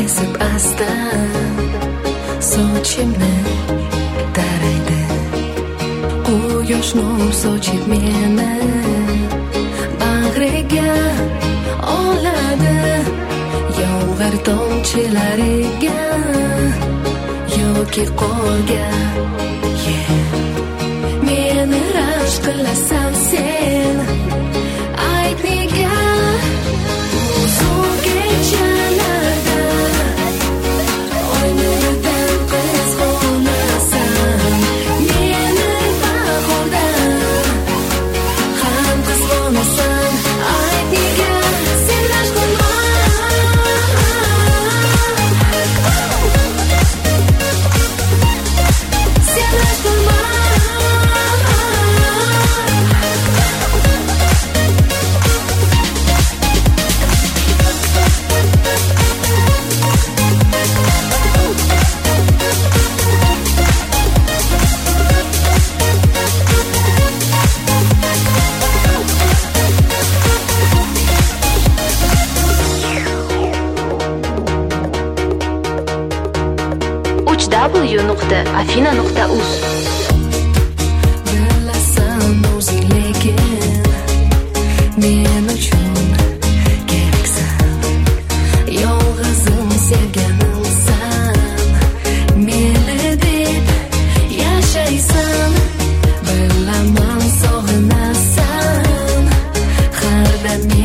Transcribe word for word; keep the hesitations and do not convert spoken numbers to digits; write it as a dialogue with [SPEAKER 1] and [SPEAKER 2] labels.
[SPEAKER 1] esib asta sochimni taraydi. U yosh nur sochib meni bag'riga oladi. Yomg'ir tomchilariga yoki qorga. Meni rashk qilasan sen, ayt nega uzun kechalarda oy nuridan qizg'onasan. Meni bahorda ham qizg'onasan, ayt nega sen rashk qilma. Sen rashk qilma.
[SPEAKER 2] uch w nuqta afina nuqta uz
[SPEAKER 1] Bilasan o'zing lekin men uchun keraksan. Yolg'izim sevganimsan, meni deb yashaysan. Bilaman sog'inasan, har dam